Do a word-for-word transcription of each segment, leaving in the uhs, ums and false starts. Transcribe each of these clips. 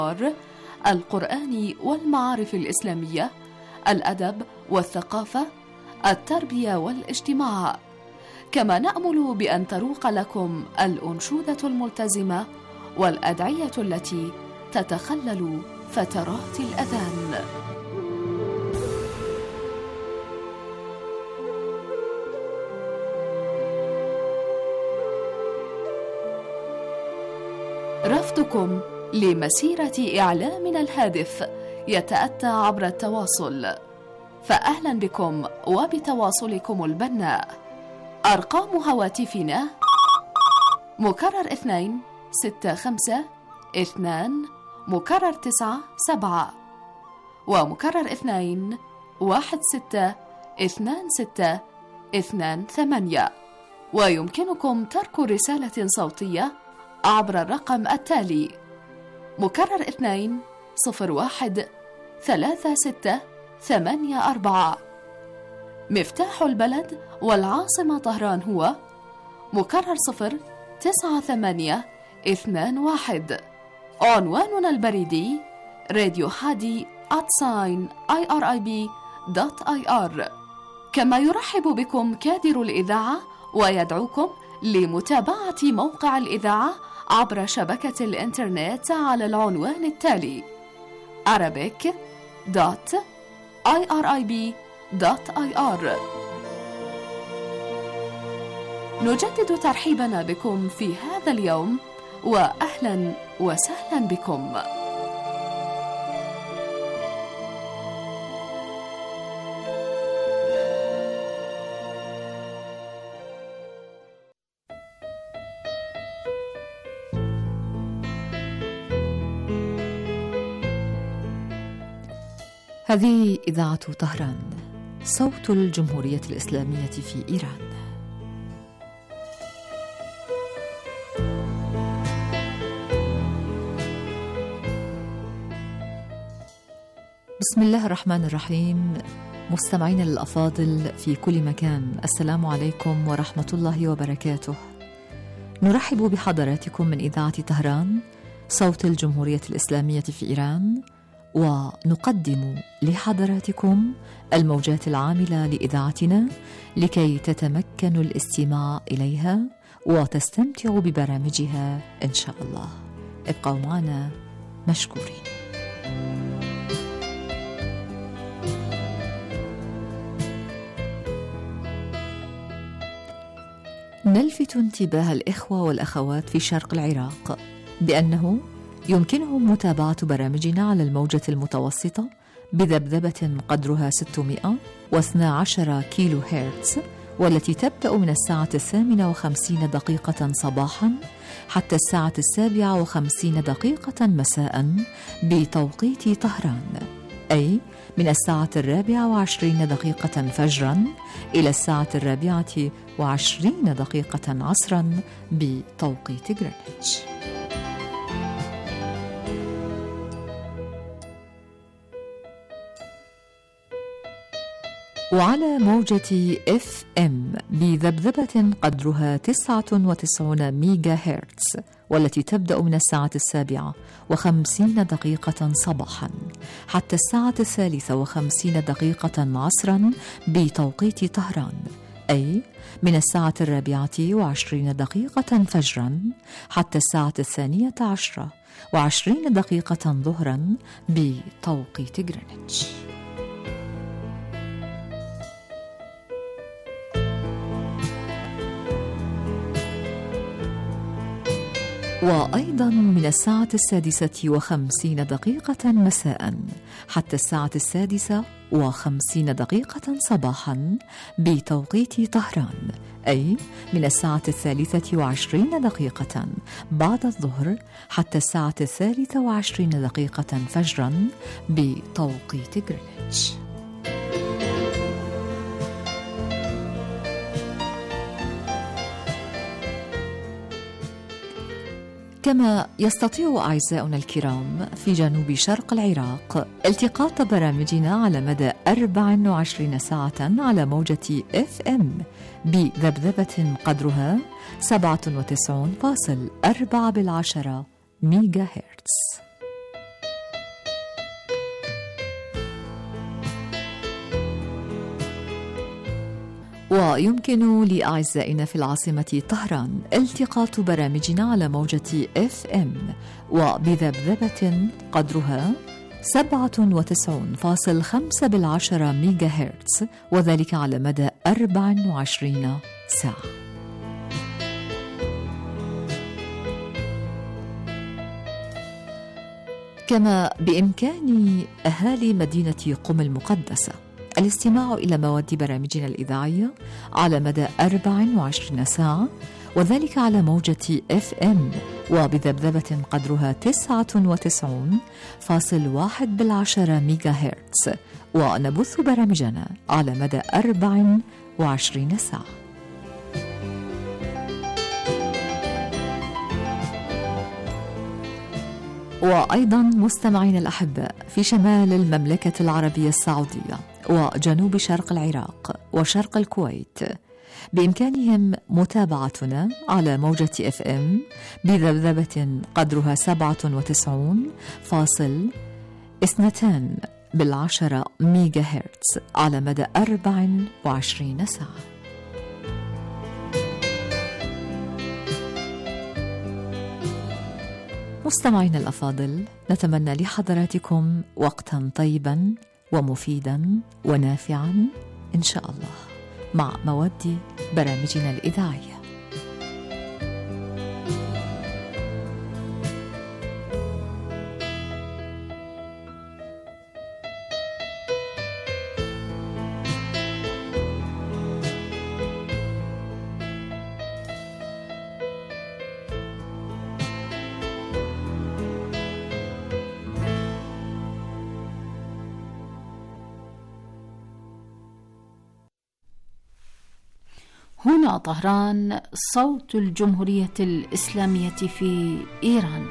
القرآن والمعارف الإسلامية، الأدب والثقافة، التربية والاجتماع. كما نأمل بأن تروق لكم الأنشودة الملتزمة والأدعية التي تتخلل فترات الأذان. رفضكم لمسيرة إعلامنا الهادف يتأتى عبر التواصل، فأهلا بكم وبتواصلكم البناء. أرقام هواتفنا مكرر اثنين ستة خمسة اثنان مكرر تسعة سبعة ومكرر اثنين واحد ستة اثنان ستة اثنان ثمانية. ويمكنكم ترك رسالة صوتية عبر الرقم التالي: مكرر اثنين صفر واحد ثلاثة ستة ثمانية أربعة. مفتاح البلد والعاصمة طهران هو مكرر صفر تسعة ثمانية اثنان واحد. عنواننا البريدي راديو حادي آت ساين آي آر آي بي دوت آي آر. كما يرحب بكم كادر الإذاعة ويدعوكم لمتابعة موقع الإذاعة عبر شبكة الإنترنت على العنوان التالي: arabic دوت آي آر آي بي دوت آي آر. نجدد ترحيبنا بكم في هذا اليوم، وأهلا وسهلا بكم. هذه إذاعة طهران، صوت الجمهورية الإسلامية في إيران. بسم الله الرحمن الرحيم. مستمعين الأفاضل في كل مكان، السلام عليكم ورحمة الله وبركاته. نرحب بحضراتكم من إذاعة طهران، صوت الجمهورية الإسلامية في إيران، ونقدم لحضراتكم الموجات العاملة لإذاعتنا لكي تتمكنوا الاستماع إليها وتستمتعوا ببرامجها إن شاء الله. ابقوا معنا مشكورين. نلفت انتباه الإخوة والأخوات في شرق العراق بأنه يمكنهم متابعة برامجنا على الموجة المتوسطة بذبذبة قدرها ستمائة واثني عشر كيلو هرتز، والتي تبدأ من الساعة الثامنة وخمسين دقيقة صباحا حتى الساعة السابعة وخمسين دقيقة مساء بتوقيت طهران، أي من الساعة الرابعة وعشرين دقيقة فجرا إلى الساعة الرابعة وعشرين دقيقة عصرا بتوقيت غرينتش. وعلى موجة إف إم بذبذبة قدرها تسعة وتسعين ميجا هرتز، والتي تبدأ من الساعة السابعة وخمسين دقيقة صباحا حتى الساعة الثالثة وخمسين دقيقة عصرا بتوقيت طهران، أي من الساعة الرابعة وعشرين دقيقة فجرا حتى الساعة الثانية عشرة وعشرين دقيقة ظهرا بتوقيت غرينتش. وأيضا من الساعة السادسة وخمسين دقيقة مساء حتى الساعة السادسة وخمسين دقيقة صباحا بتوقيت طهران، أي من الساعة الثالثة وعشرين دقيقة بعد الظهر حتى الساعة الثالثة وعشرين دقيقة فجرا بتوقيت غرينتش. كما يستطيع أعزائنا الكرام في جنوب شرق العراق التقاط برامجنا على مدى أربع وعشرين ساعة على موجة إف إم بذبذبة قدرها سبعة وتسعين فاصلة أربعة بالعشرة ميجا هرتز. ويمكن لأعزائنا في العاصمة طهران التقاط برامجنا على موجة إف إم وبذبذبة قدرها سبعة وتسعون فاصل خمسة بالعشرة ميجا هرتز، وذلك على مدى أربع وعشرين ساعة. كما بإمكان أهالي مدينة قم المقدسة الاستماع إلى مواد برامجنا الإذاعية على مدى أربع وعشرين ساعة، وذلك على موجة إف إم وبذبذبة قدرها تسعة وتسعون فاصل واحد بالعشرة ميجا هرتز، ونبث برامجنا على مدى أربع وعشرين ساعة. وأيضا مستمعين الأحباء في شمال المملكة العربية السعودية وجنوب شرق العراق وشرق الكويت بإمكانهم متابعتنا على موجة إف إم بذبذبة قدرها سبعة وتسعون فاصل اثنتان بالعشرة ميجا هرتز على مدى أربع وعشرين ساعة. مستمعين الأفاضل، نتمنى لحضراتكم وقتا طيبا ومفيدا ونافعا إن شاء الله مع مواد برامجنا الإذاعية. هنا طهران، صوت الجمهورية الإسلامية في إيران.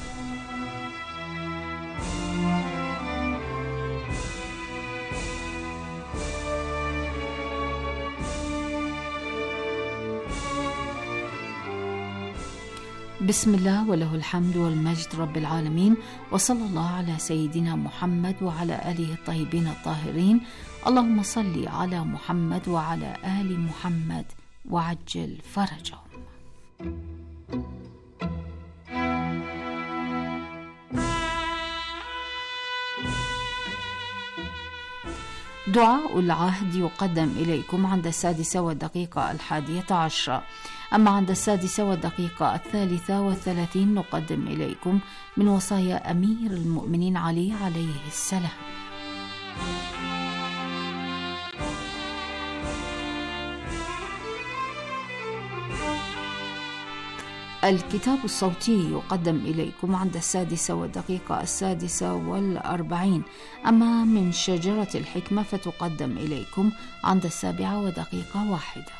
بسم الله وله الحمد والمجد رب العالمين، وصلى الله على سيدنا محمد وعلى آله الطيبين الطاهرين. اللهم صل على محمد وعلى آل محمد وعجل فرجهم. دعاء العهد يقدم إليكم عند السادسة والدقيقة الحادية عشرة، أما عند السادسة والدقيقة الثالثة والثلاثين نقدم إليكم من وصايا أمير المؤمنين علي عليه السلام. الكتاب الصوتي يقدم إليكم عند السادسة والدقيقة السادسة والأربعين، أما من شجرة الحكمة فتقدم إليكم عند السابعة ودقيقة واحدة.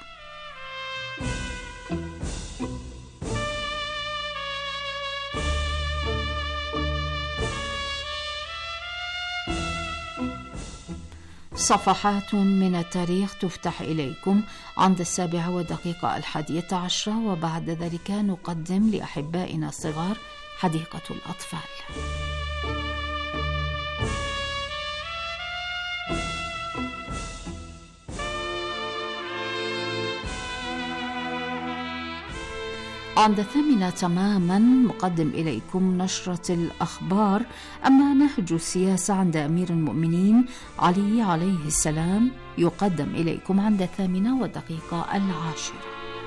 صفحات من التاريخ تفتح إليكم عند السابعة ودقيقة الحادية عشرة، وبعد ذلك نقدم لأحبائنا الصغار حديقة الأطفال. عند الثامنة تماما نقدم إليكم نشرة الأخبار، أما نهج السياسة عند أمير المؤمنين علي عليه السلام يقدم إليكم عند الثامنة والدقيقة العاشرة.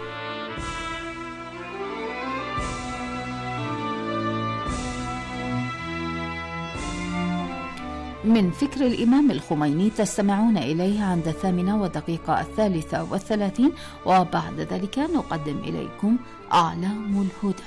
من فكر الإمام الخميني تستمعون إليه عند الثامنة والدقيقة الثالثة والثلاثين، وبعد ذلك نقدم إليكم أعلام الهدى.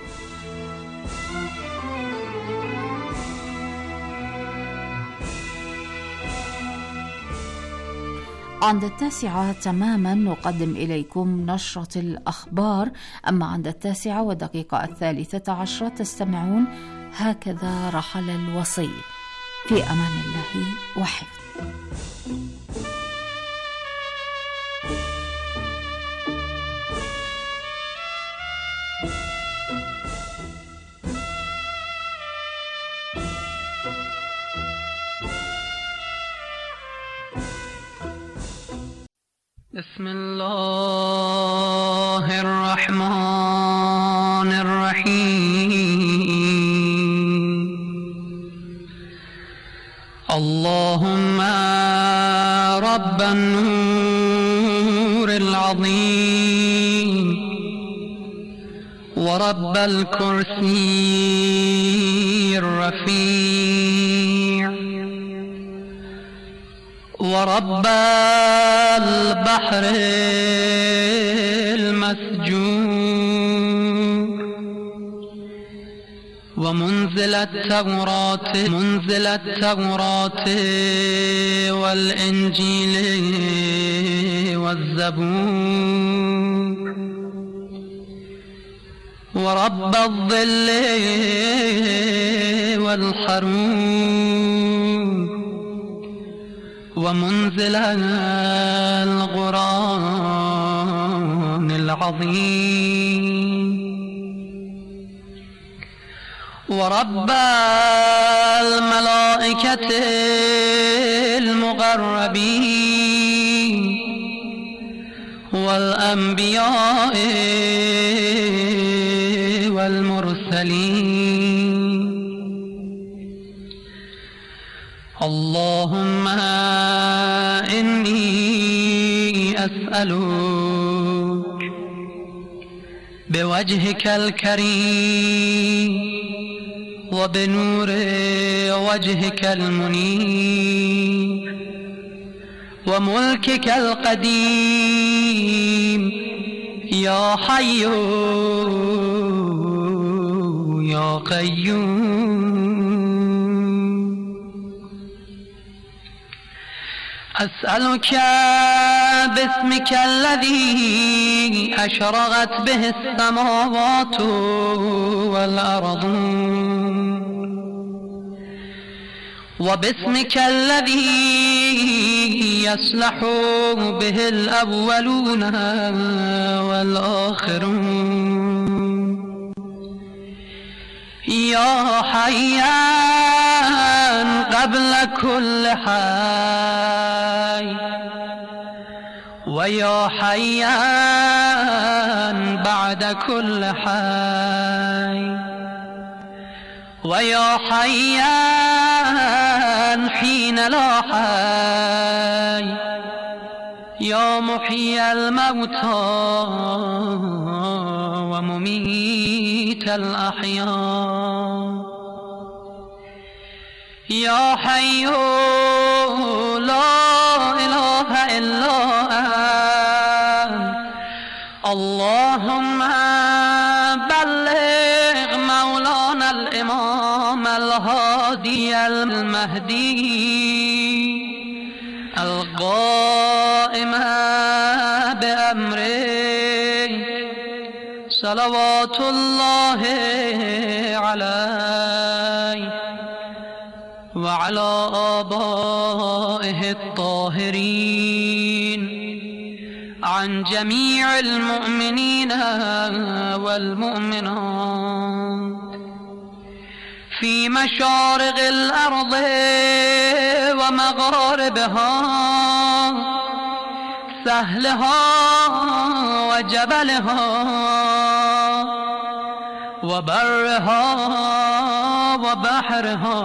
عند التاسعة تماما نقدم إليكم نشرة الأخبار، أما عند التاسعة والدقيقة الثالثة عشرة تستمعون هكذا رحل الوصي. في أمان الله وحفظ. بسم الله الرحمن الرحيم. اللهم رب النور العظيم ورب الكرسي الرفيع ورب البحر المسجور ومنزل التوراة منزل التوراة والإنجيل والزبور ورب الظل والحرور ومنزل القرآن العظيم ورب الملائكة المقربين والأنبياء والمرسلين. اللهم إني أسألك بوجهك الكريم وبنور وجهك المنير وملكك القديم يا حي يا قيوم. أسألك باسمك الذي أشرقت به السماوات والأرض وباسمك الذي يصلح به الأولون والآخرون يا حيان قبل كل حي ويا حيان بعد كل حي ويا حيان حين لا حي يا محيي الموتى ومميت الأحياء يا حي لا إله إلا أنت. اللهم بلغ مولانا الإمام الهادي المهدي القائم بأمره صلوات الله عليه وعلى آبائه الطاهرين عن جميع المؤمنين والمؤمنات في مشارق الأرض ومغاربها سهلها وجبلها وبرها وبحرها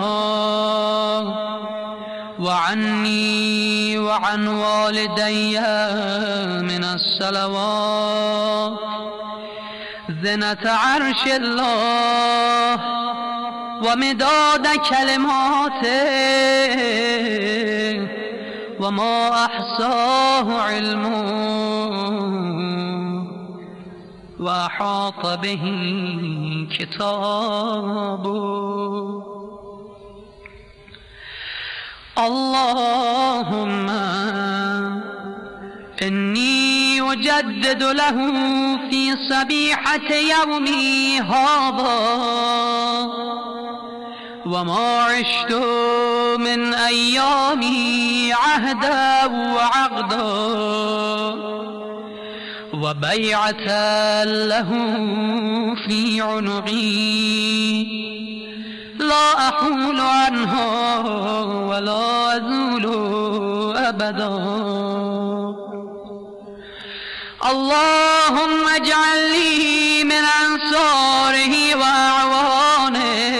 وعني وعن والدي من الصلوات زنة عرش الله ومداد كلماته وما أحصاه علمه وأحاط به كتابه. اللهم إني أجدد له في صبيحة يومي هذا وما عشت من أيامي عهدا وعقدا وبيعة له في عنقي لا أحول عنها ولا أزول أبدا. اللهم اجعل لي من أنصاره وأعوانه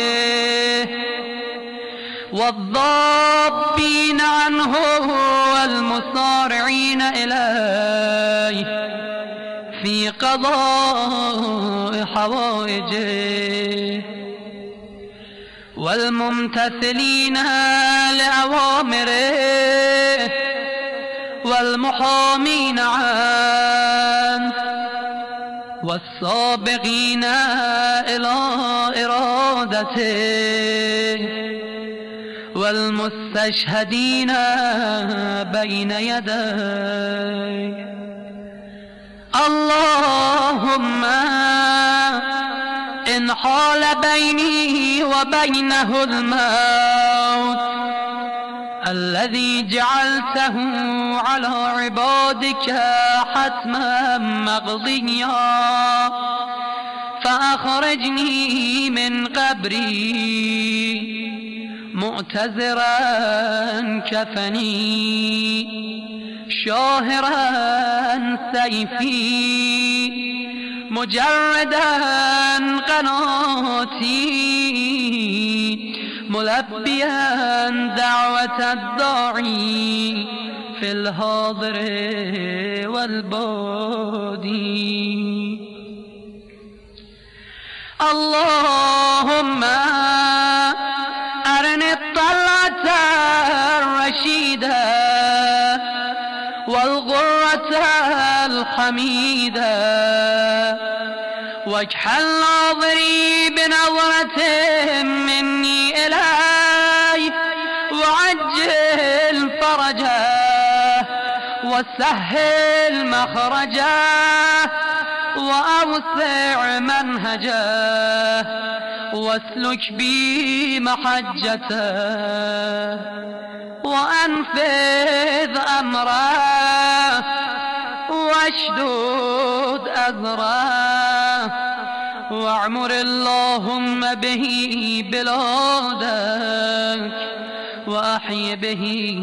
والضابين عنه والمصارعين إليه في قضاء حوائجه والممتثلين لأوامره والمحامين عنه والسابقين إلى إرادته والمستشهدين بين يديه. اللهم إن حال بيني وبينه الموت الذي جعلته على عبادك حتما مقضيا فأخرجني من قبري معتذرا كفني شاهرا سيفي مجردا قناتي ملبيا دعوة الداعي في الحاضر والبادي. اللهم أرني الطلعة الرشيدة والغرة الحميدة واجعل ناظري بنظرة مني إليه وعجل فرجه وسهل مخرجه وأوسع منهجه واسلك بي محجته وأنفذ أمره واشدد أذره واعمر اللهم به بلادك وأحي به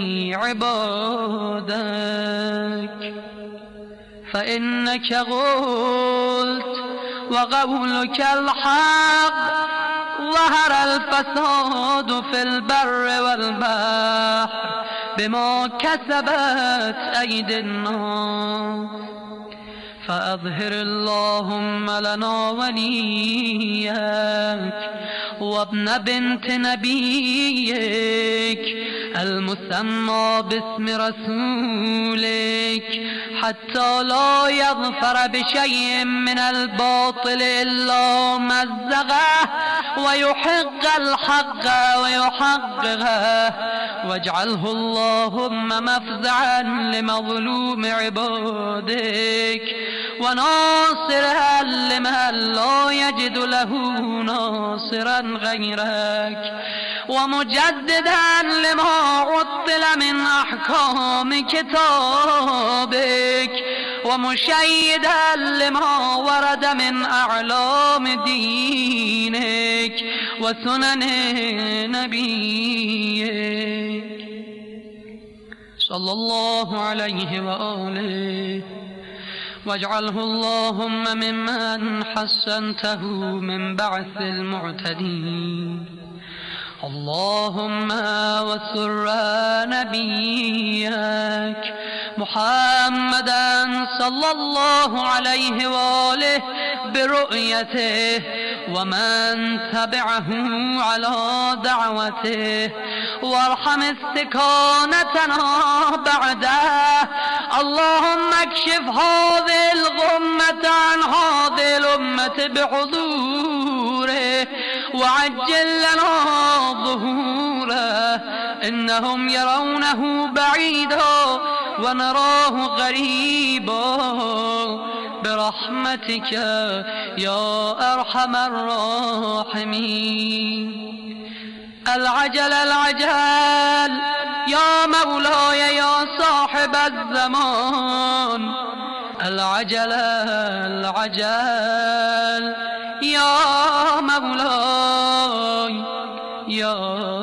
عبادك فإنك قلت وقولك الحق ظهر الفساد في البر والبحر بما كسبت أيدي الناس فأظهر اللهم لنا وليك وابن بنت نبيك المسمى باسم رسولك حتى لا يظفر بشيء من الباطل إلا مزغه ويحق الحق ويحققه واجعله اللهم مفزعا لمظلوم عبادك وناصرا لمن لا يجد له ناصرا غيرك ومجددا لما عطل من أحكام كتابك ومشيدا لما ورد من أعلام دينك وسنن نبيك صلى الله عليه وآله واجعله اللهم ممن حسنته من بعث المعتدين. اللهم وسر نبيك محمدا صلى الله عليه وآله برؤيته ومن تبعه على دعوته وارحم استكانتنا بعده. اللهم اكشف هذه الغمة عن هذه الأمة بحضوره وعجل لنا ظهوره إنهم يرونه بعيدا ونراه قريبا برحمتك يا أرحم الراحمين. العجل العجل يا مولاي يا صاحب الزمان العجل العجل يا مولاي يا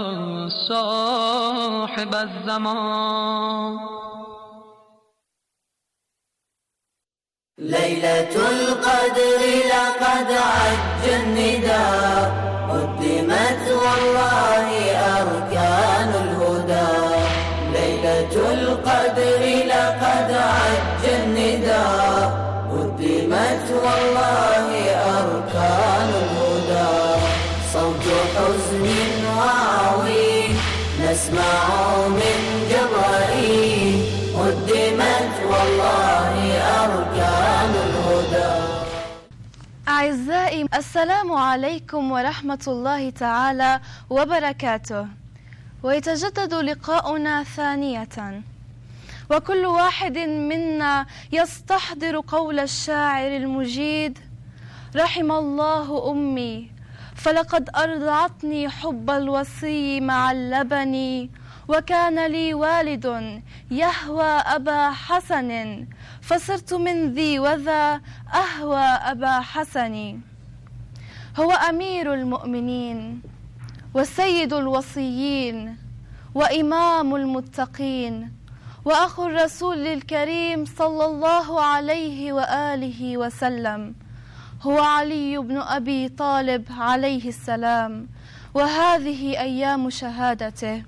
صاحب الزمان. ليلة القدر لقد عج النداء، قدمت والله أركان الهدى. ليلة القدر لقد عج النداء، قدمت والله أركان الهدى. صوت حزن واوي نسمع من جبرائيل، قدمت والله أركان الهدى. أعزائي السلام عليكم ورحمة الله تعالى وبركاته، ويتجدد لقاؤنا ثانية، وكل واحد منا يستحضر قول الشاعر المجيد: رحم الله أمي فلقد أرضعتني حب الوصي مع اللبن، وكان لي والد يهوى أبا حسن، فصرت من ذي وذا أهوى أبا حسن. هو أمير المؤمنين وسيد الوصيين وإمام المتقين وأخو الرسول الكريم صلى الله عليه وآله وسلم، هو علي بن أبي طالب عليه السلام. وهذه أيام شهادته،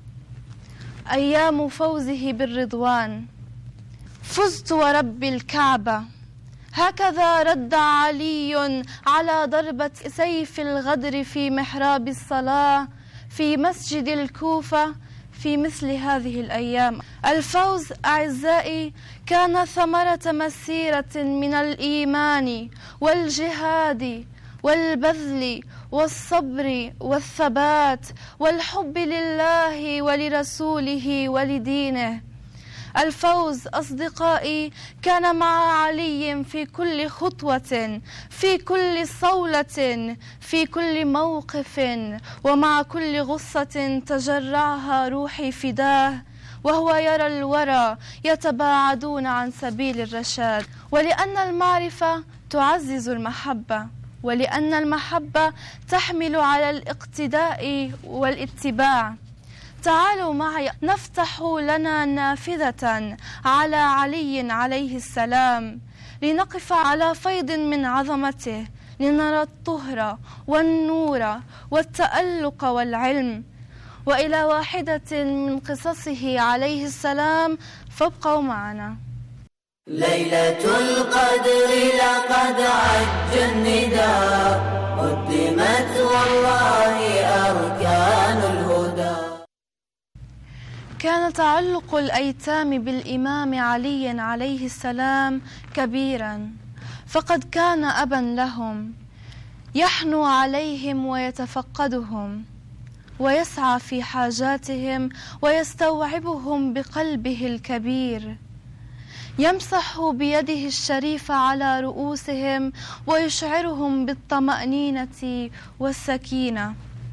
أيام فوزه بالرضوان. فزت ورب الكعبة، هكذا رد علي على ضربة سيف الغدر في محراب الصلاة في مسجد الكوفة في مثل هذه الأيام. الفوز أعزائي كان ثمرة مسيرة من الإيمان والجهاد والبذل والصبر والثبات والحب لله ولرسوله ولدينه. الفوز أصدقائي كان مع علي في كل خطوة، في كل صولة، في كل موقف، ومع كل غصة تجرعها روحي فداه، وهو يرى الورى يتباعدون عن سبيل الرشاد. ولأن المعرفة تعزز المحبة، ولأن المحبة تحمل على الاقتداء والاتباع. تعالوا معي نفتح لنا نافذة على علي عليه السلام، لنقف على فيض من عظمته، لنرى الطهر والنور والتألق والعلم. وإلى واحدة من قصصه عليه السلام، فابقوا معنا. ليلة القدر لقد عج النداء، قدمت والله أركان الهدى. كان تعلق الأيتام بالإمام علي عليه السلام كبيرا، فقد كان أبا لهم، يحنو عليهم ويتفقدهم ويسعى في حاجاتهم ويستوعبهم بقلبه الكبير، يمسح بيده الشريفة على رؤوسهم ويشعرهم بالطمأنينة والسكينة،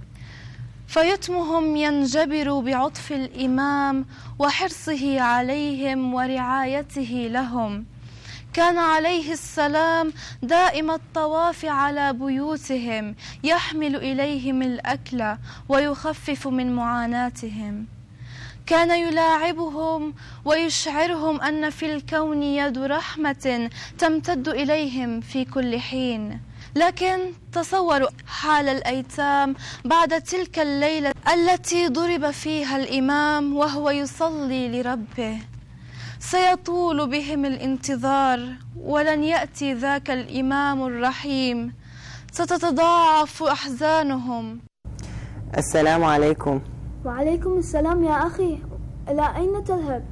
فيتمهم ينجبر بعطف الإمام وحرصه عليهم ورعايته لهم. كان عليه السلام دائم الطواف على بيوتهم، يحمل إليهم الأكل ويخفف من معاناتهم. كان يلاعبهم ويشعرهم أن في الكون يد رحمة تمتد إليهم في كل حين. لكن تصوروا حال الأيتام بعد تلك الليلة التي ضرب فيها الإمام وهو يصلي لربه. سيطول بهم الانتظار ولن يأتي ذاك الإمام الرحيم، ستتضاعف أحزانهم. السلام عليكم. وعليكم السلام يا أخي، إلى أين تذهب؟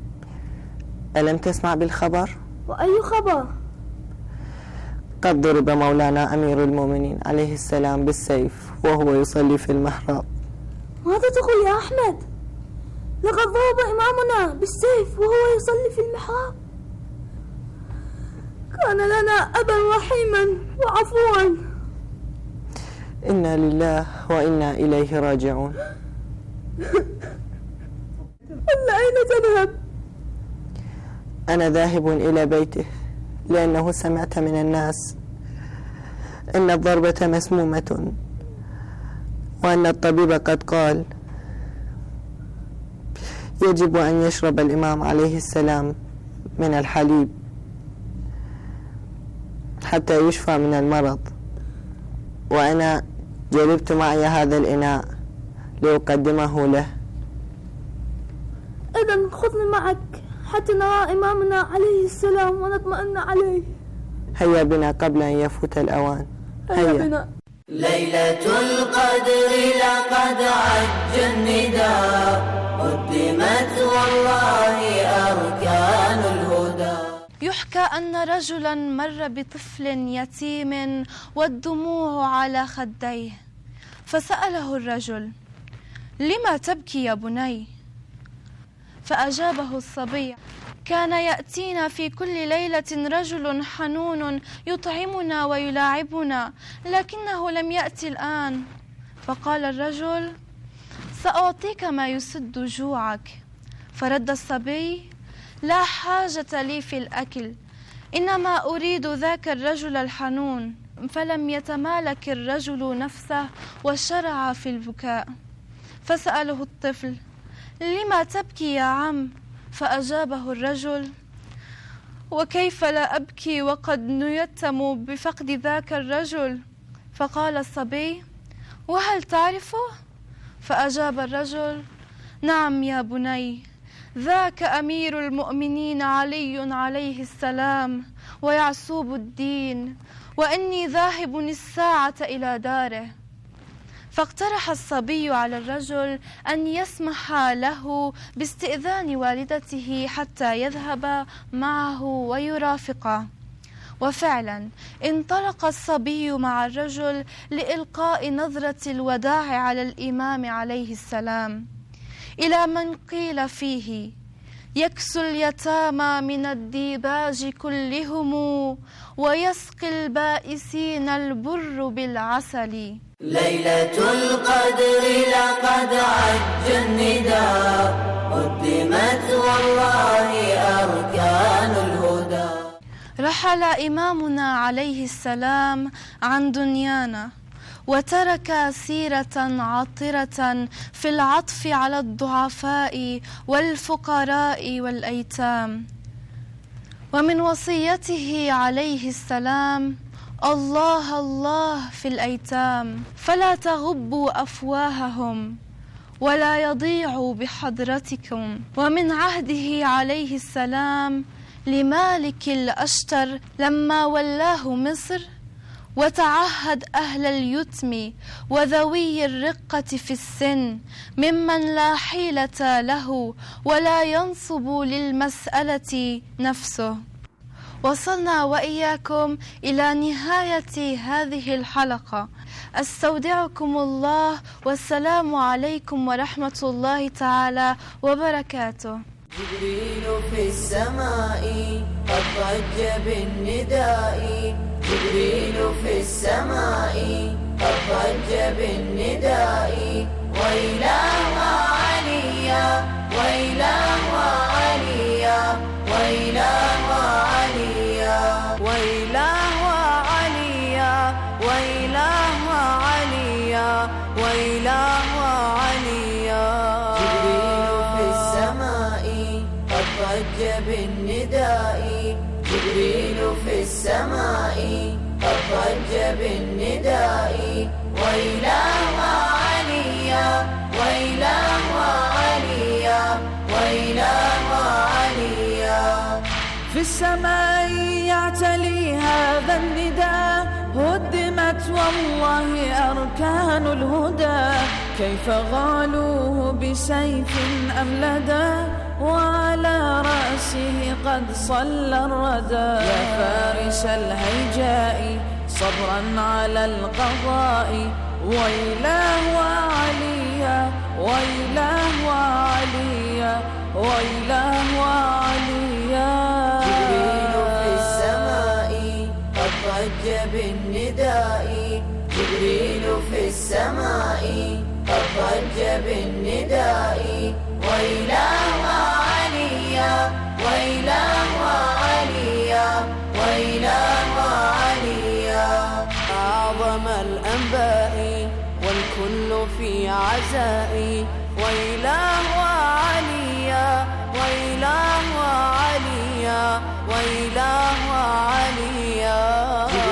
ألم تسمع بالخبر؟ وأي خبر؟ قد ضرب مولانا أمير المؤمنين عليه السلام بالسيف وهو يصلي في المحراب. ماذا تقول يا أحمد؟ لقد ضرب إمامنا بالسيف وهو يصلي في المحراب. كان لنا أبا رحيما وعفوا. إنا لله وإنا إليه راجعون. إلى أين تذهب؟ أنا ذاهب إلى بيته، لأنه سمعت من الناس أن الضربة مسمومة، وأن الطبيب قد قال يجب أن يشرب الإمام عليه السلام من الحليب. حتى يشفى من المرض، وأنا جلبت معي هذا الإناء لأقدمه له. إذن خذني معك حتى نرى إمامنا عليه السلام ونطمئن عليه. هيا بنا قبل أن يفوت الأوان. هيا بنا. ليلة القدر لقد عج النداء، قدمت والله أركان الهدى. يحكى أن رجلا مر بطفل يتيم والدموع على خديه، فسأله الرجل: لما تبكي يا بني؟ فأجابه الصبي: كان يأتينا في كل ليلة رجل حنون يطعمنا ويلاعبنا، لكنه لم يأتي الآن. فقال الرجل: سأعطيك ما يسد جوعك. فرد الصبي: لا حاجة لي في الأكل، إنما أريد ذاك الرجل الحنون. فلم يتمالك الرجل نفسه وشرع في البكاء. فسأله الطفل: لما تبكي يا عم؟ فأجابه الرجل: وكيف لا أبكي وقد نيتم بفقد ذاك الرجل؟ فقال الصبي: وهل تعرفه؟ فأجاب الرجل: نعم يا بني، ذاك أمير المؤمنين علي عليه السلام ويعسوب الدين، وإني ذاهب الساعة إلى داره. فاقترح الصبي على الرجل أن يسمح له باستئذان والدته حتى يذهب معه ويرافقه. وفعلا انطلق الصبي مع الرجل لإلقاء نظرة الوداع على الإمام عليه السلام، إلى من قيل فيه: يكسو اليتامى من الديباج كلهم، ويسقي البائسين البر بالعسل. ليلة القدر لقد عج النداء، قدمت والله أركان الهدى. رحل إمامنا عليه السلام عن دنيانا، وترك سيرة عطرة في العطف على الضعفاء والفقراء والأيتام. ومن وصيته عليه السلام: الله الله في الأيتام، فلا تغبوا أفواههم ولا يضيعوا بحضرتكم. ومن عهده عليه السلام لمالك الأشتر لما ولاه مصر: وتعهد أهل اليتم وذوي الرقة في السن ممن لا حيلة له ولا ينصب للمسألة نفسه. وصلنا وإياكم إلى نهاية هذه الحلقة. أستودعكم الله، والسلام عليكم ورحمة الله تعالى وبركاته. جبريل في السماء قد ضج بالنداء، جبريل في السماء قد ضج بالنداء، وإله عليا وإله عليا وإله عليا وإله عليا وإله عليا وإله عليا. جبريل في السماء قد ضج بالنداء، جبريل في السماء قد ضج بالنداء، وإله عليا وإله عليا وإله عليا. في السماء يعتلي هذا النداء، هدمت والله أركان الهدى. كيف غالوه بسيف أم لدى، وعلى رأسه قد صلى الردى. يا فارس الهيجاء صبرا على القضاء، ويلاه عليا ويلاه عليا ويلاه عليا. جبريل في السماء قد ضج بالنداء، جبريل في السماء قد ضج بالنداء، وإله عليا وإله عليا وإله عليا. أعظم الأنباء والكل في عزاء، وإله عليا وإله عليا وإله عليا.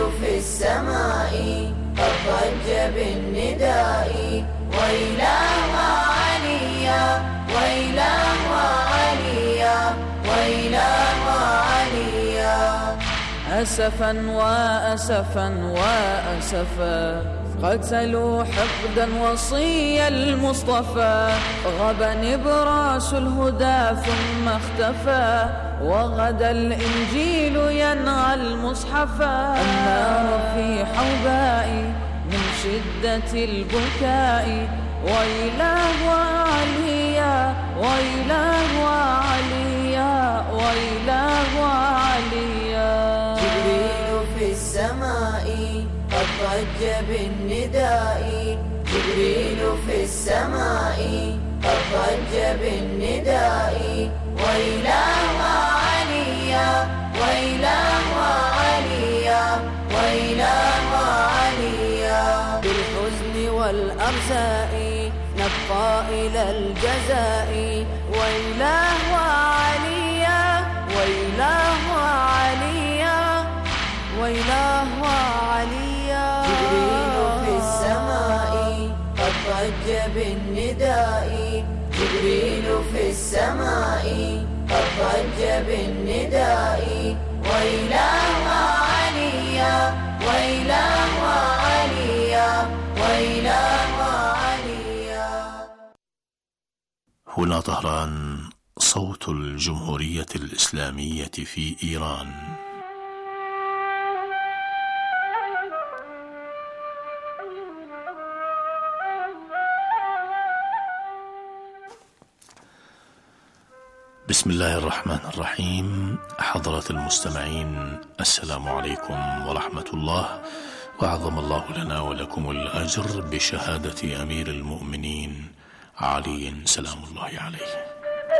في السماء قد ضج بالنداء ويلاه عليا ويلاه عليا ويلاه عليا. أسفا وأسفا وأسفا قتلوا حقدا وصي المصطفى غاب نبراس الهدى ثم اختفى وغدا الإنجيل ينغى المصحفا. النار في حوبائي من شدة البكاء ويلاه عليا ويلاه عليا ويلاه عليا. جبريل في السماء قد ضج بالنداء جبريل في السماء قد ضج بالنداء ويلاه عليا ويلاه عليا ويلاه عليا. بالحزن والأرزاء نبقى إلى الجزاء ويلاه عليا ويلاه عليا ويلاه عليا. جبريل في السماء قد ضج بالنداء جبريل في السماء قد ضج بالنداء ويلاه عليا ويلاه عليا ويلاه عليا. هنا طهران، صوت الجمهورية الإسلامية في إيران. بسم الله الرحمن الرحيم. حضرة المستمعين، السلام عليكم ورحمة الله، وأعظم الله لنا ولكم الأجر بشهادة أمير المؤمنين علي سلام الله عليه.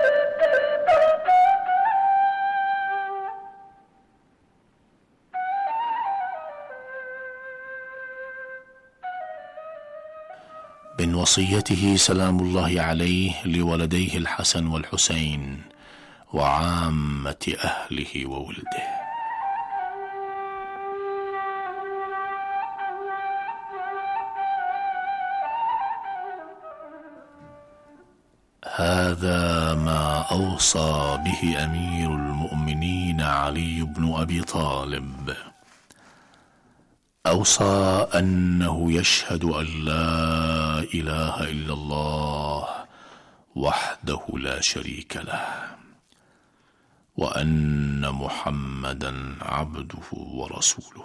من وصيته سلام الله عليه لولديه الحسن والحسين وعامة أهله وولده: هذا ما أوصى به أمير المؤمنين علي بن أبي طالب. أوصى أنه يشهد أن لا إله إلا الله وحده لا شريك له، وأن محمدا عبده ورسوله،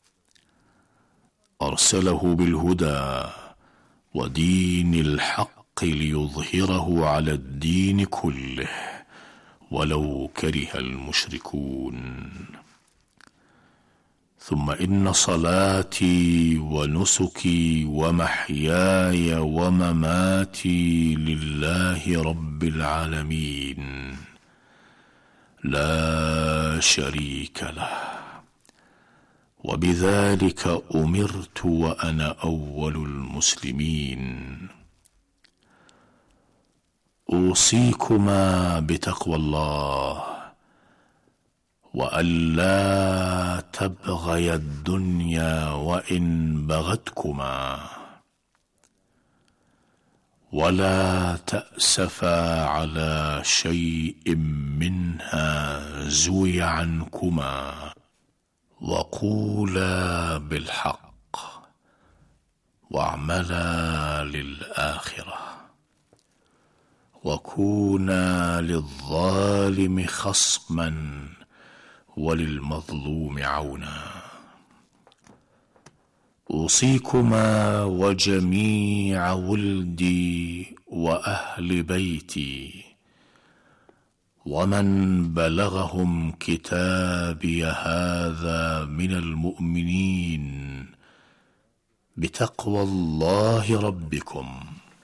أرسله بالهدى ودين الحق ليظهره على الدين كله ولو كره المشركون. ثم إن صلاتي ونسكي ومحياي ومماتي لله رب العالمين لا شريك له، وبذلك أمرت وأنا أول المسلمين. أوصيكما بتقوى الله، وألا تبغيا الدنيا وإن بغتكما، ولا تأسفا على شيء منها زوي عنكما، وقولا بالحق واعملا للآخرة، وكونا للظالم خصما وللمظلوم عونا. أوصيكما وجميع ولدي وأهل بيتي ومن بلغهم كتابي هذا من المؤمنين بتقوى الله ربكم،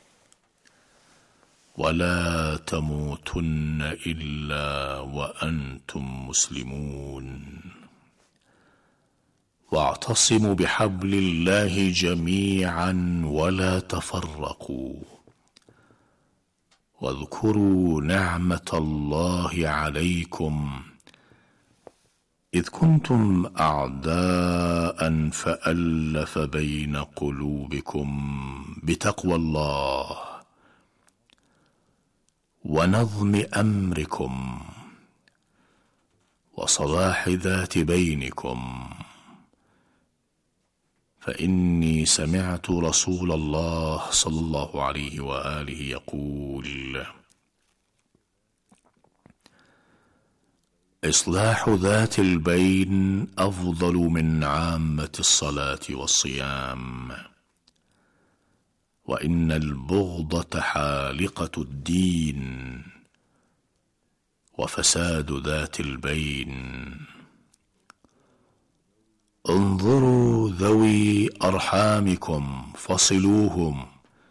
ولا تموتن إلا وأنتم مسلمون. واعتصموا بحبل الله جميعا ولا تفرقوا، واذكروا نعمة الله عليكم إذ كنتم أعداء فألف بين قلوبكم بتقوى الله ونظم أمركم وصلاح ذات بينكم، فإني سمعت رسول الله صلى الله عليه وآله يقول: إصلاح ذات البين أفضل من عامة الصلاة والصيام، وإن البغضة حالقة الدين وفساد ذات البين. انظروا ذوي أرحامكم فصلوهم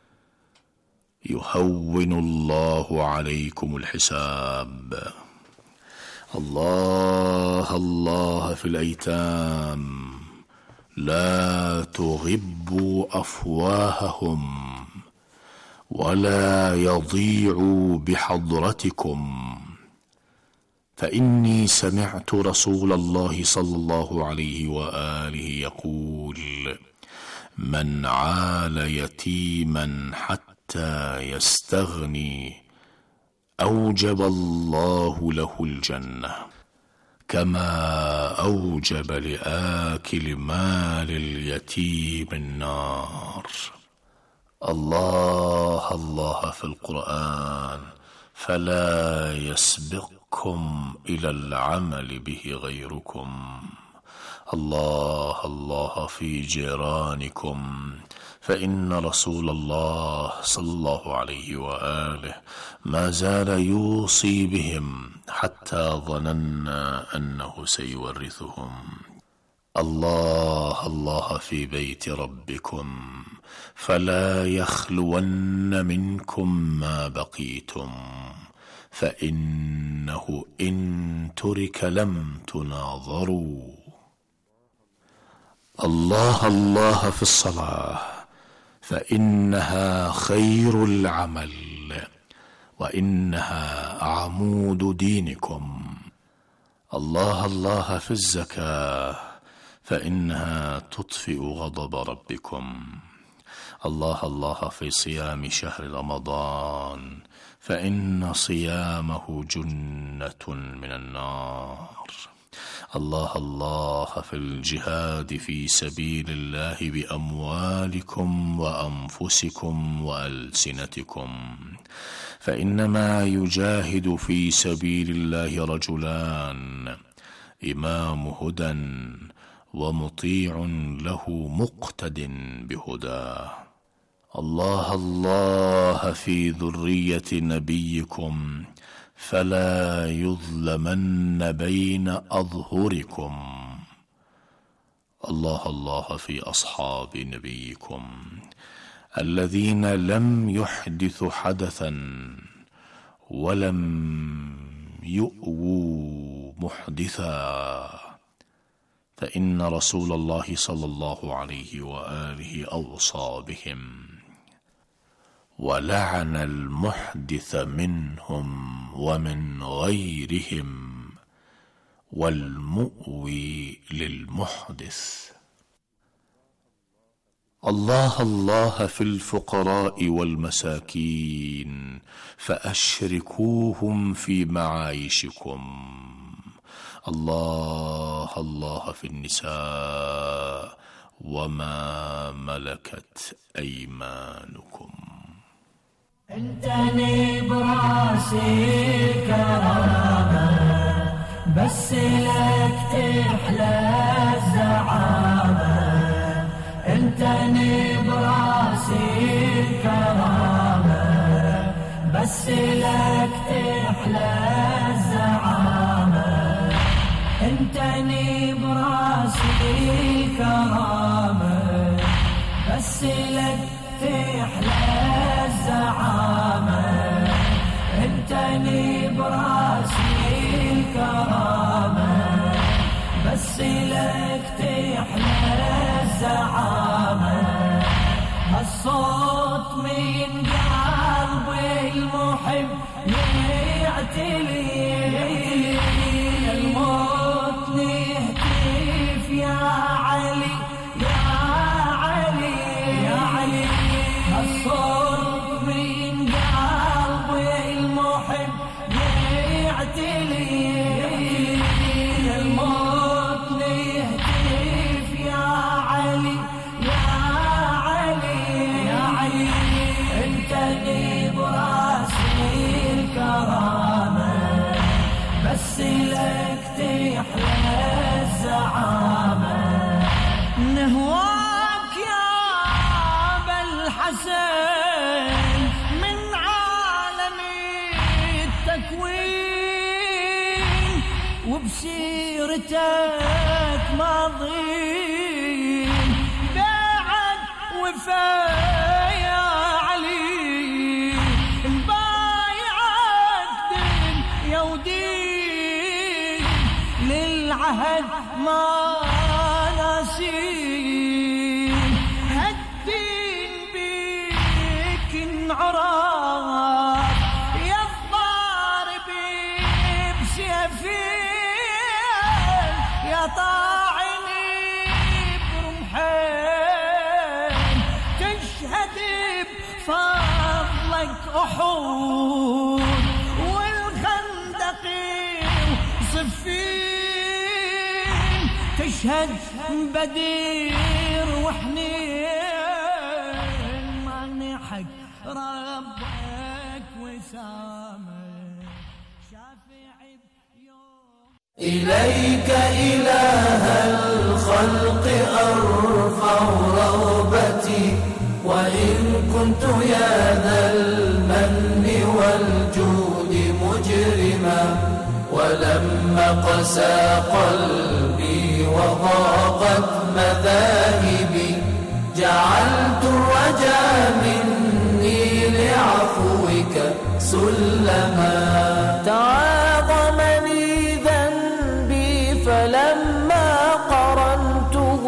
يهون الله عليكم الحساب. الله الله في الأيتام، لا تغبوا أفواههم ولا يضيعوا بحضرتكم، فإني سمعت رسول الله صلى الله عليه وآله يقول: من عال يتيما حتى يستغني أوجب الله له الجنة، كما أوجب لآكل مال اليتيم النار. الله الله في القرآن، فلا يسبقكم إلى العمل به غيركم. الله الله في جيرانكم، فإن رسول الله صلى الله عليه وآله ما زال يوصي بهم حتى ظننا أنه سيورثهم. الله الله في بيت ربكم، فلا يخلون منكم ما بقيتم، فإنه إن ترك لم تناظروا. الله الله في الصلاة، فإنها خير العمل وإنها عمود دينكم. الله الله في الزكاة، فإنها تطفئ غضب ربكم. الله الله في صيام شهر رمضان، فإن صيامه جنة من النار. الله الله في الجهاد في سبيل الله بأموالكم وأنفسكم وألسنتكم، فإنما يجاهد في سبيل الله رجلان: إمام هدى ومطيع له مقتد بهداه. الله الله في ذرية نبيكم، فلا يظلمن بين أظهركم. الله الله في أصحاب نبيكم، الذين لم يحدثوا حدثا ولم يؤووا محدثا، فإن رسول الله صلى الله عليه وآله أوصى بهم، ولعن المحدث منهم ومن غيرهم، والمؤوي للمحدث. الله الله في الفقراء والمساكين، فأشركوهم في معايشكم. الله الله في النساء وما ملكت أيمانكم. انتني براسي كرامة، بس لك تحلى الزعامة. انتني براسي كرامة، بس لك تحلى الزعامة. انتني براسي كرامة، بس لك تحلى الزعامة. انتني براسي الكرامة، بس لك تحلى الزعامة. هالصوت من قلب المحب يعتلي، الموت لي رضاك يا أبا الحسن من عالم التكوين، وبسيرتك ماضين بعد وفاء يا علي، بايعك دين يا ودين للعهد ما ناسين، هالدين بيك انعرف يا الضارب بسيفين، يا طاعني برمحين، تشهد بفضلك أحود والخندق وصفين، تشهد بدير وحنين، مانحك ربك وسامك شافعي بيوم. إليك إله الخلق أرفع رغبتي، وإن كنت يا ذا المن والجود مجرما، ولما قسى قلبي وضاقت مذاهبي، جعلت الرجاء مني لعفوك سلما. تعاظمني ذنبي فلما قرنته،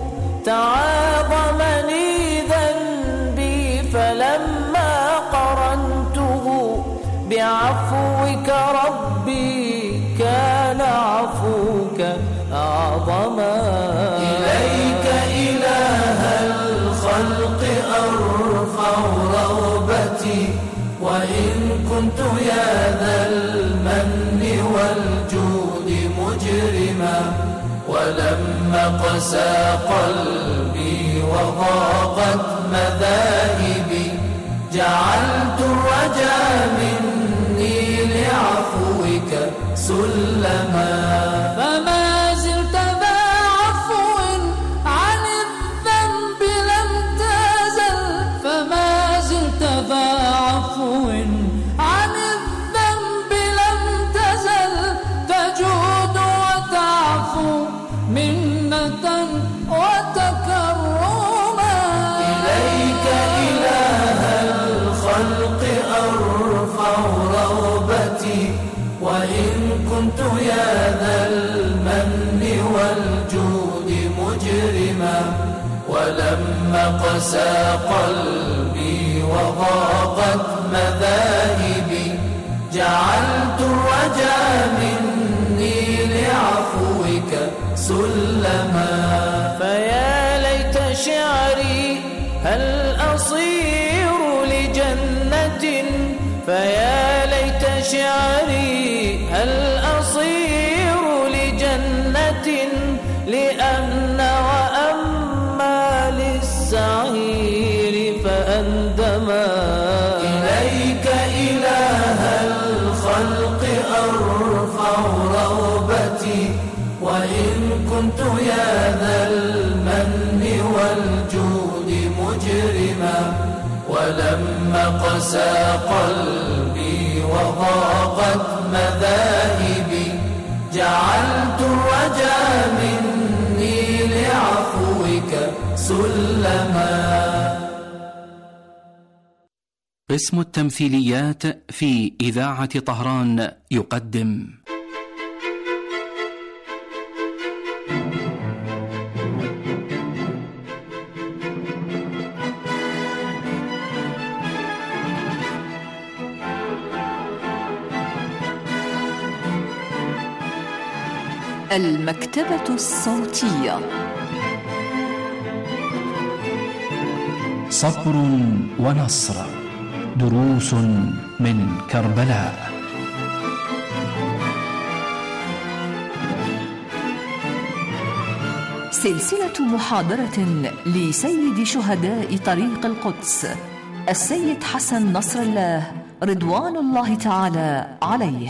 تعاظمني ذنبي فلما قرنته بعفوك ربي، كان عفوك أعظما. إليك إله الخلق أرفع رغبتي، وإن كنت يا ذا المن والجود مجرما، ولما قسى قلبي وضاقت مذاهبي، جعلت الرجاء مني لعفوك سلما. فما زلت ذا عفو عن الذنب لم تزل، فما زلت ذا عفو عن الذنب لم تزل، تجود وتعفو منة وتكرما. إليك إله الخلق أرفع رغبتي، وإن كنت يا ذا المن والجود مجرما، ولما قسى قلبي وضاقت مذاهبي، جعلت الرجاء مني لعفوك سلما. فيا ليت شعري هل أصير لجنة، فيا ليت شعري هل أصير لجنة، لأن وأما للسعير فأندما. إليك إله الخلق أرفع رغبتي، وإن كنت يا ذا المن والجود مجرما، ولما قسى قلبي وضاقت مذاهبي، جعلت الرجاء مني لعفوك سلما. قسم التمثيليات في إذاعة طهران يقدم المكتبة الصوتية. صبر ونصر، دروس من كربلاء. سلسلة محاضرة لسيد شهداء طريق القدس السيد حسن نصر الله رضوان الله تعالى عليه.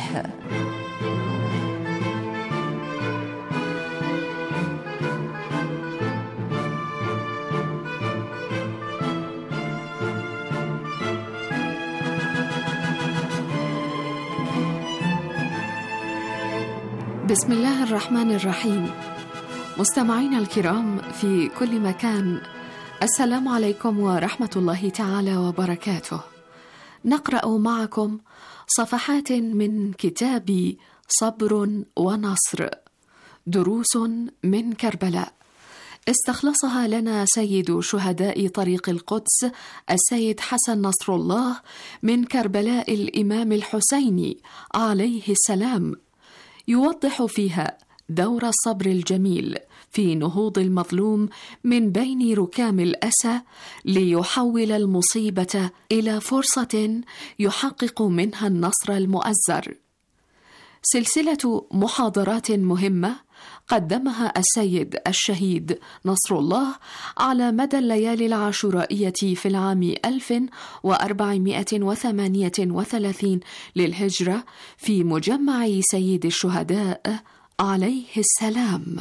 بسم الله الرحمن الرحيم. مستمعينا الكرام في كل مكان، السلام عليكم ورحمة الله تعالى وبركاته. نقرأ معكم صفحات من كتاب صبر ونصر، دروس من كربلاء، استخلصها لنا سيد شهداء طريق القدس السيد حسن نصر الله من كربلاء الإمام الحسيني عليه السلام، يوضح فيها دور الصبر الجميل في نهوض المظلوم من بين ركام الأسى ليحول المصيبة إلى فرصة يحقق منها النصر المؤزر. سلسلة محاضرات مهمة قدمها السيد الشهيد نصر الله على مدى الليالي العاشورائية في العام ألف وأربعمائة وثمانية وثلاثين للهجرة في مجمع سيد الشهداء عليه السلام.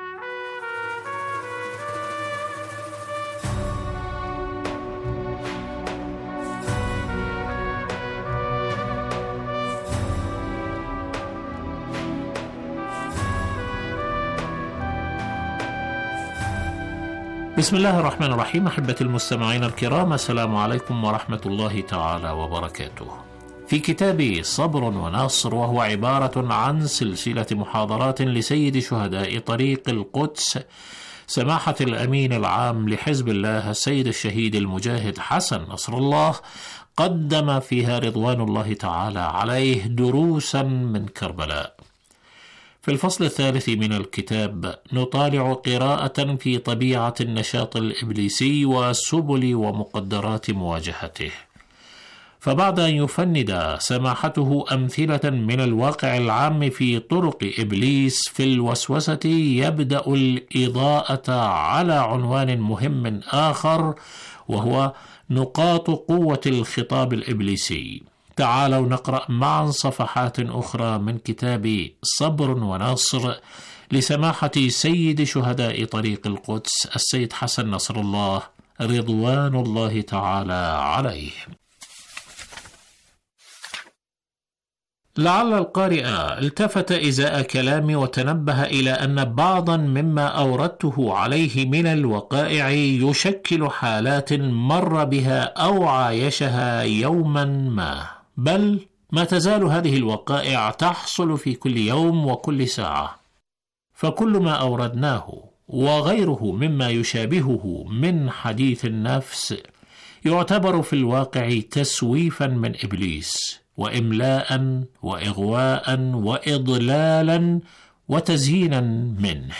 بسم الله الرحمن الرحيم. أحبتي المستمعين الكرام، السلام عليكم ورحمة الله تعالى وبركاته. في كتاب صبر ونصر، وهو عبارة عن سلسلة محاضرات لسيد شهداء طريق القدس سماحة الأمين العام لحزب الله السيد الشهيد المجاهد حسن نصر الله، قدم فيها رضوان الله تعالى عليه دروسا من كربلاء. في الفصل الثالث من الكتاب نطالع قراءة في طبيعة النشاط الإبليسي وسبل ومقدرات مواجهته. فبعد أن يفند سماحته أمثلة من الواقع العام في طرق إبليس في الوسوسة، يبدأ الإضاءة على عنوان مهم آخر، وهو نقاط قوة الخطاب الإبليسي. تعالوا نقرأ معا صفحات أخرى من كتاب صبر ونصر لسماحة سيد شهداء طريق القدس السيد حسن نصر الله رضوان الله تعالى عليه. لعل القارئ التفت إزاء كلامي وتنبه إلى أن بعضا مما أوردته عليه من الوقائع يشكل حالات مر بها أو عايشها يوما ما، بل ما تزال هذه الوقائع تحصل في كل يوم وكل ساعة. فكل ما أوردناه وغيره مما يشابهه من حديث النفس يعتبر في الواقع تسويفا من إبليس، وإملاء وإغواء وإضلالا وتزيينا منه.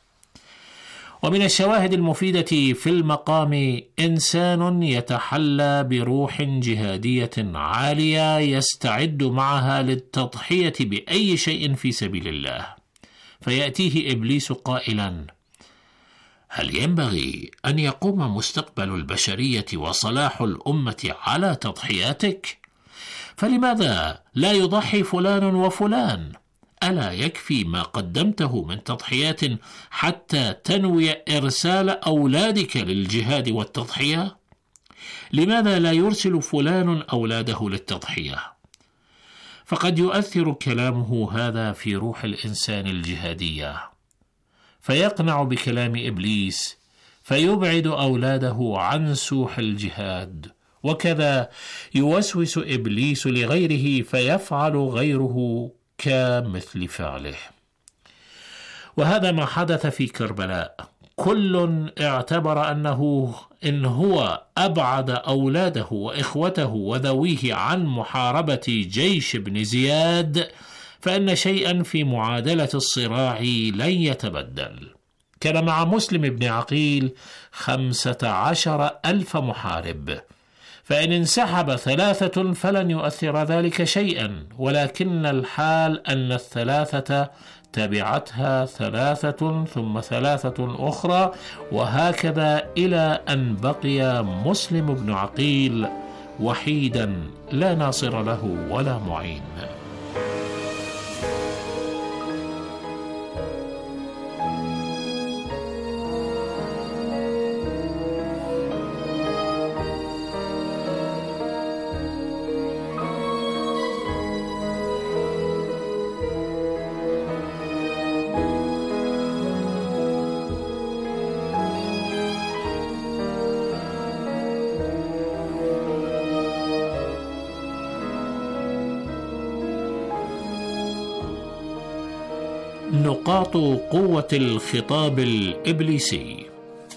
ومن الشواهد المفيدة في المقام إنسان يتحلى بروح جهادية عالية يستعد معها للتضحية بأي شيء في سبيل الله، فيأتيه إبليس قائلا: هل ينبغي أن يقوم مستقبل البشرية وصلاح الأمة على تضحياتك؟ فلماذا لا يضحي فلان وفلان؟ ألا يكفي ما قدمته من تضحيات حتى تنوي إرسال أولادك للجهاد والتضحية؟ لماذا لا يرسل فلان أولاده للتضحية؟ فقد يؤثر كلامه هذا في روح الإنسان الجهادية، فيقنع بكلام إبليس فيبعد أولاده عن سوح الجهاد، وكذا يوسوس إبليس لغيره فيفعل غيره كمثل فعله. وهذا ما حدث في كربلاء. كل اعتبر أنه إن هو أبعد أولاده وإخوته وذويه عن محاربة جيش ابن زياد فإن شيئا في معادلة الصراع لن يتبدل. كان مع مسلم بن عقيل خمسة عشر ألف محارب، فإن انسحب ثلاثة فلن يؤثر ذلك شيئا، ولكن الحال أن الثلاثة تبعتها ثلاثة ثم ثلاثة أخرى، وهكذا إلى أن بقي مسلم بن عقيل وحيدا لا ناصر له ولا معين. نقاط قوة الخطاب الإبليسي.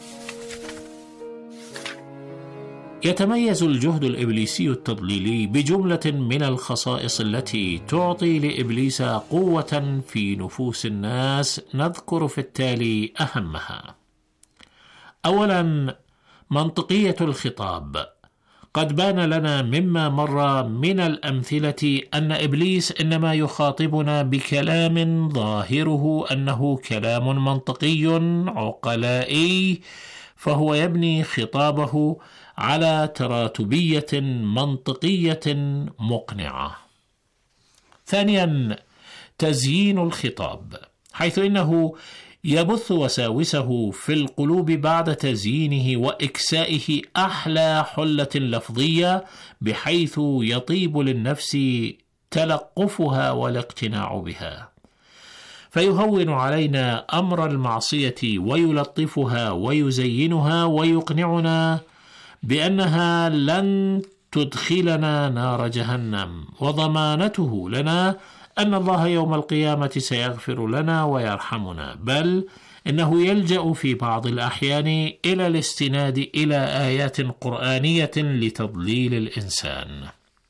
يتميز الجهد الإبليسي التضليلي بجملة من الخصائص التي تعطي لإبليس قوة في نفوس الناس، نذكر في التالي أهمها. أولا، منطقية الخطاب. قد بان لنا مما مر من الأمثلة أن إبليس إنما يخاطبنا بكلام ظاهره أنه كلام منطقي عقلائي، فهو يبني خطابه على تراتبية منطقية مقنعة. ثانيا، تزيين الخطاب، حيث إنه يبث وساوسه في القلوب بعد تزيينه وإكسائه أحلى حلة لفظية، بحيث يطيب للنفس تلقفها والاقتناع بها، فيهون علينا أمر المعصية ويلطفها ويزينها ويقنعنا بأنها لن تدخلنا نار جهنم، وضمانته لنا أن الله يوم القيامة سيغفر لنا ويرحمنا، بل إنه يلجأ في بعض الأحيان إلى الاستناد إلى آيات قرآنية لتضليل الإنسان.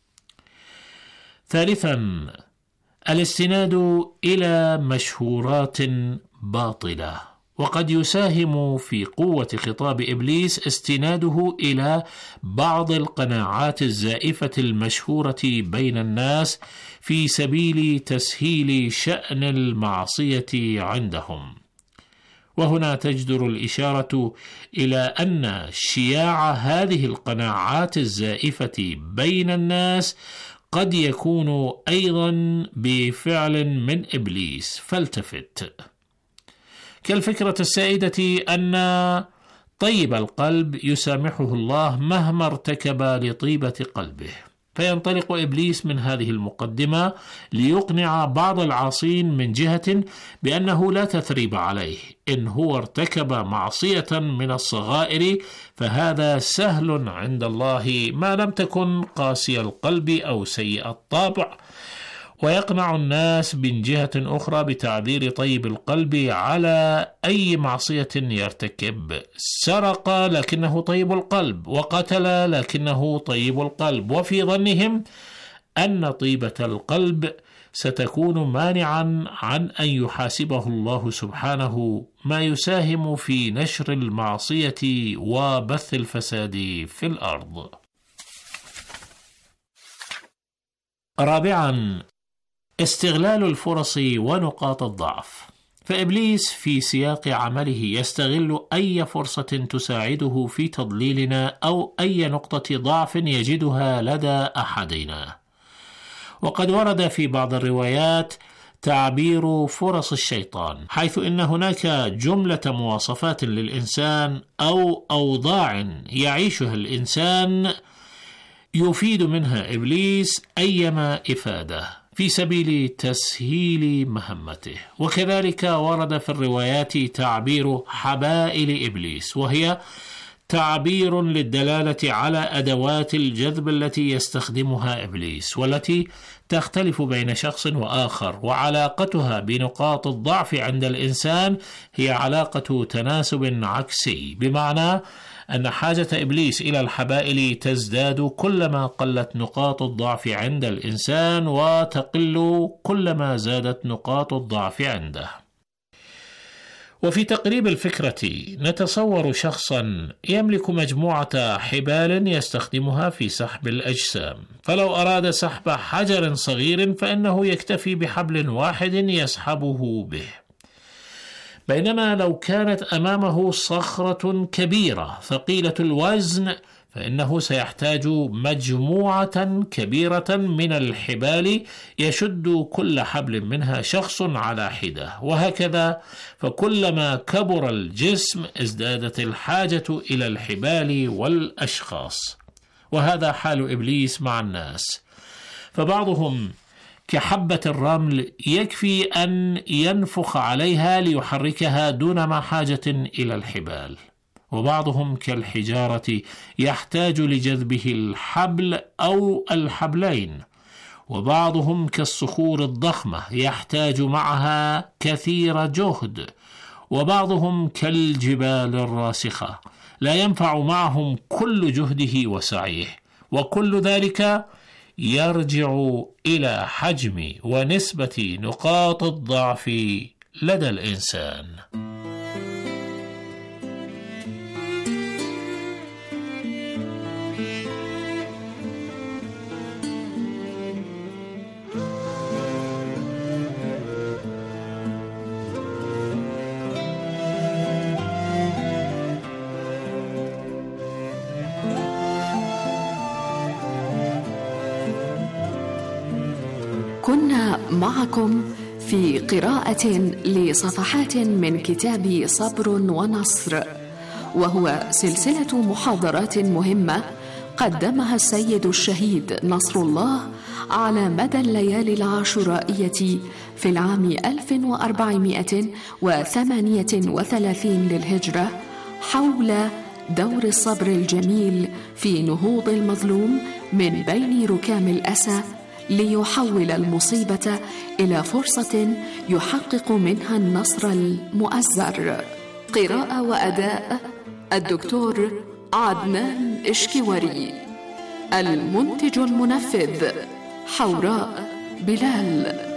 ثالثا، الاستناد إلى مشهورات باطلة، وقد يساهم في قوة خطاب إبليس استناده إلى بعض القناعات الزائفة المشهورة بين الناس في سبيل تسهيل شأن المعصية عندهم. وهنا تجدر الإشارة إلى أن شياع هذه القناعات الزائفة بين الناس قد يكون أيضا بفعل من إبليس، فالتفت. كالفكرة السائدة أن طيب القلب يسامحه الله مهما ارتكب لطيبة قلبه، فينطلق إبليس من هذه المقدمة ليقنع بعض العاصين من جهة بأنه لا تثريب عليه، إن هو ارتكب معصية من الصغائر فهذا سهل عند الله ما لم تكن قاسي القلب أو سيء الطابع، ويقنع الناس من جهة أخرى بتعبير طيب القلب على أي معصية يرتكب. سرق لكنه طيب القلب، وقتل لكنه طيب القلب، وفي ظنهم أن طيبة القلب ستكون مانعا عن أن يحاسبه الله سبحانه، ما يساهم في نشر المعصية وبث الفساد في الأرض. رابعا، استغلال الفرص ونقاط الضعف. فإبليس في سياق عمله يستغل أي فرصة تساعده في تضليلنا أو أي نقطة ضعف يجدها لدى أحدنا. وقد ورد في بعض الروايات تعبير فرص الشيطان، حيث إن هناك جملة مواصفات للإنسان أو أوضاع يعيشها الإنسان يفيد منها إبليس أيما إفادة في سبيل تسهيل مهمته. وكذلك ورد في الروايات تعبير حبائل إبليس، وهي تعبير للدلالة على أدوات الجذب التي يستخدمها إبليس، والتي تختلف بين شخص وآخر، وعلاقتها بنقاط الضعف عند الإنسان هي علاقة تناسب عكسي، بمعنى أن حاجة إبليس إلى الحبائل تزداد كلما قلت نقاط الضعف عند الإنسان، وتقل كلما زادت نقاط الضعف عنده. وفي تقريب الفكرة نتصور شخصا يملك مجموعة حبال يستخدمها في سحب الأجسام، فلو أراد سحب حجر صغير فإنه يكتفي بحبل واحد يسحبه به، بينما لو كانت أمامه صخرة كبيرة ثقيلة الوزن فإنه سيحتاج مجموعة كبيرة من الحبال يشد كل حبل منها شخص على حدة، وهكذا فكلما كبر الجسم ازدادت الحاجة إلى الحبال والأشخاص. وهذا حال إبليس مع الناس، فبعضهم كحبة الرمل يكفي أن ينفخ عليها ليحركها دون ما حاجة إلى الحبال، وبعضهم كالحجارة يحتاج لجذبه الحبل أو الحبلين، وبعضهم كالصخور الضخمة يحتاج معها كثير جهد، وبعضهم كالجبال الراسخة لا ينفع معهم كل جهده وسعيه، وكل ذلك يرجع إلى حجم ونسبة نقاط الضعف لدى الإنسان. كنا معكم في قراءة لصفحات من كتاب صبر ونصر، وهو سلسلة محاضرات مهمة قدمها السيد الشهيد نصر الله على مدى الليالي العاشورائية في العام ألف وأربعمائة وثمانية وثلاثين للهجرة، حول دور الصبر الجميل في نهوض المظلوم من بين ركام الأسى ليحول المصيبة إلى فرصة يحقق منها النصر المؤزر. قراءة وأداء الدكتور عدنان إشكيوري. المنتج المنفذ حوراء بلال.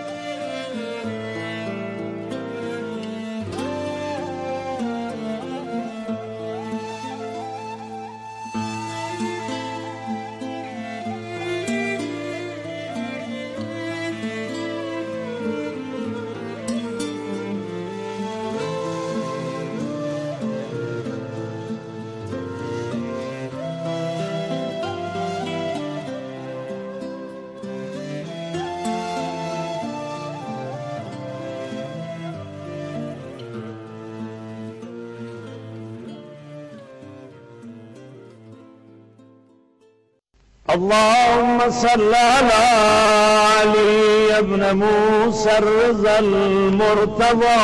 اللهم صل على علي بن موسى الرضا المرتضى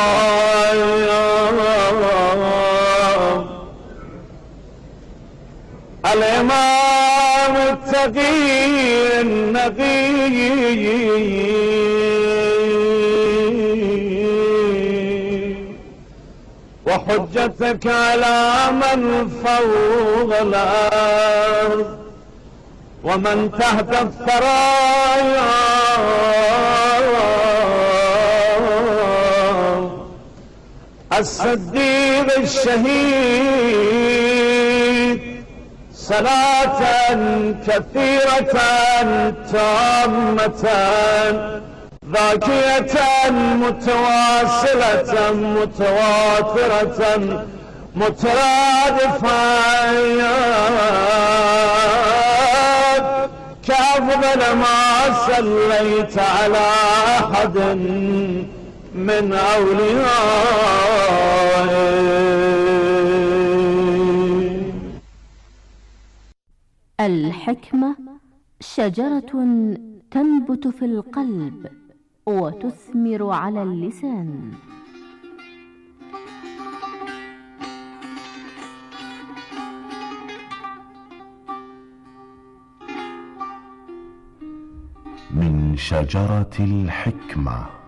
الإمام التقي النقي وحجتك على من فوق الأرض ومن تحت الثرايا الصديق الشهيد صلاة كثيرة تامة ذاكية متواصلة متواترة مترادفة كأفضل ما صليت على أحد من أوليائي. الحكمة شجرة تنبت في القلب وتثمر على اللسان. من شجرة الحكمة.